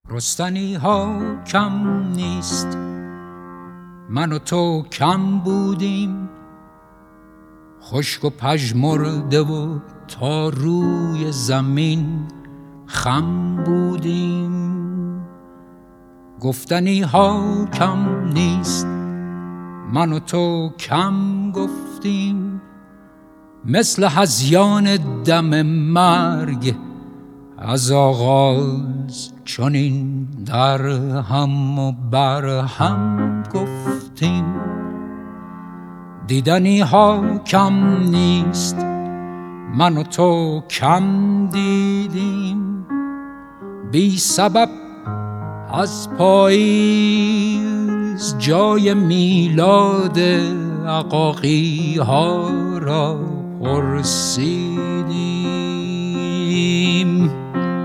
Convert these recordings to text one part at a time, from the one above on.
رستنی ها کم نیست، من و تو کم بودیم، خشک و پژمرده و تا روی زمین خم بودیم. گفتنی ها کم نیست، من و تو کم گفتیم، مثل هذیان دم مرگ از آغاز چنین در هم و بر هم گفتیم. دیدنی ها کم نیست، من و تو کم دیدیم، بی سبب از پاییز جای میلاد عقاقی ها را پرسیدیم.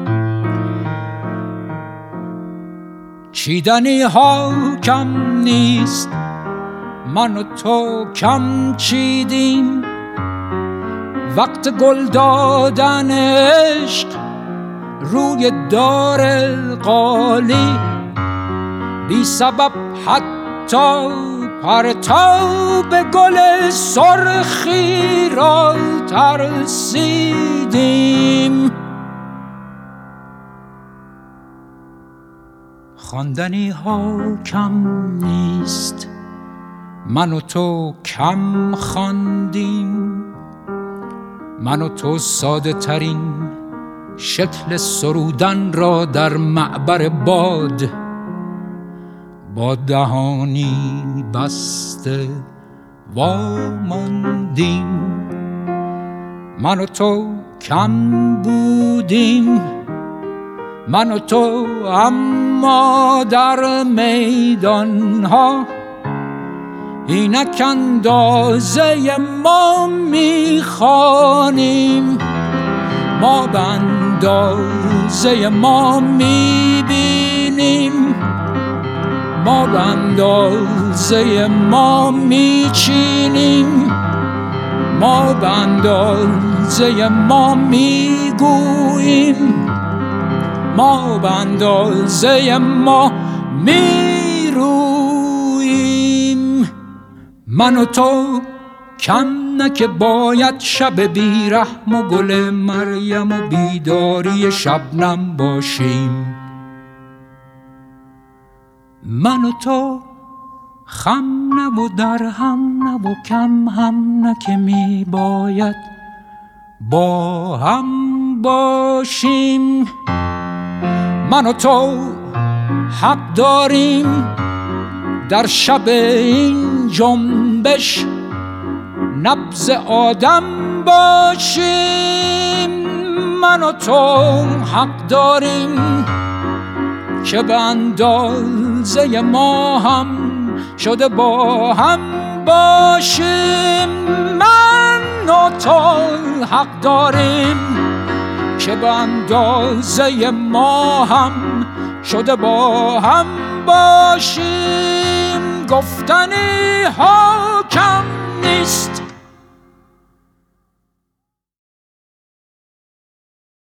چیدنی ها کم نیست، من و تو کم چیدیم، وقت گل دادن عشق روی دار القالی، بی سبب حتی پرتاب گل سرخی را ترسیدیم. خواندنی ها کم نیست، من و تو کم خواندیم، من و تو ساده ترین شکل سرودن را در معبر باد با دهانی بسته واماندیم. من و تو کم بودیم، من و تو اما در میدان ها اینک اندازه ما میخوانیم، ما به اندازه ما میبینیم، ما به اندازه ما میچینیم، ما به اندازه ما میگوییم، ما به اندازه ما میرویم. من و تو کم نه که باید شب بیرحم و گل مریم و بیداری شبنم باشیم، من و تو خم نه و در هم نه و کم هم نه که می باید با هم باشیم. من و تو حق داریم در شب این جنبش نبض آدم باشیم، من و تو حق داریم که به اندازه ما هم شده با هم باشیم، من و تو حق داریم که به اندازه ما هم شده با هم باشیم. گفتنی ها کم نیست،